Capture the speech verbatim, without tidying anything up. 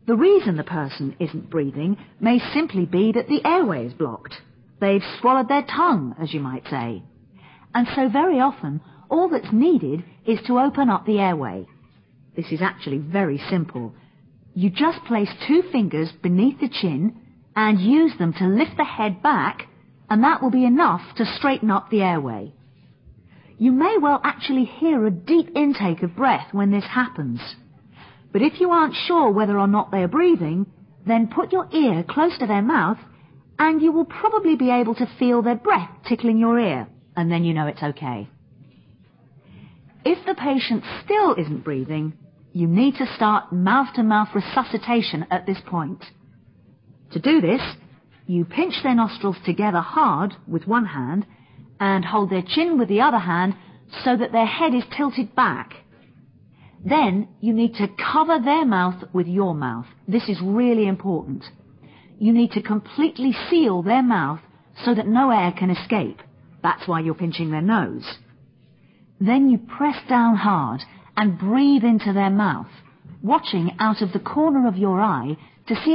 The reason the person isn't breathing may simply be that the airway is blocked. They've swallowed their tongue, as you might say. And so very often, all that's needed is to open up the airway. This is actually very simple. You just place two fingers beneath the chin and use them to lift the head back, and that will be enough to straighten up the airway. You may well actually hear a deep intake of breath when this happens. But if you aren't sure whether or not they are breathing, then put your ear close to their mouth and you will probably be able to feel their breath tickling your ear, and then you know it's okay. If the patient still isn't breathing, you need to start mouth-to-mouth resuscitation at this point. To do this, you pinch their nostrils together hard with one hand and hold their chin with the other hand so that their head is tilted back. Then you need to cover their mouth with your mouth. This is really important. You need to completely seal their mouth so that no air can escape. That's why you're pinching their nose. Then you press down hard and breathe into their mouth, watching out of the corner of your eye to see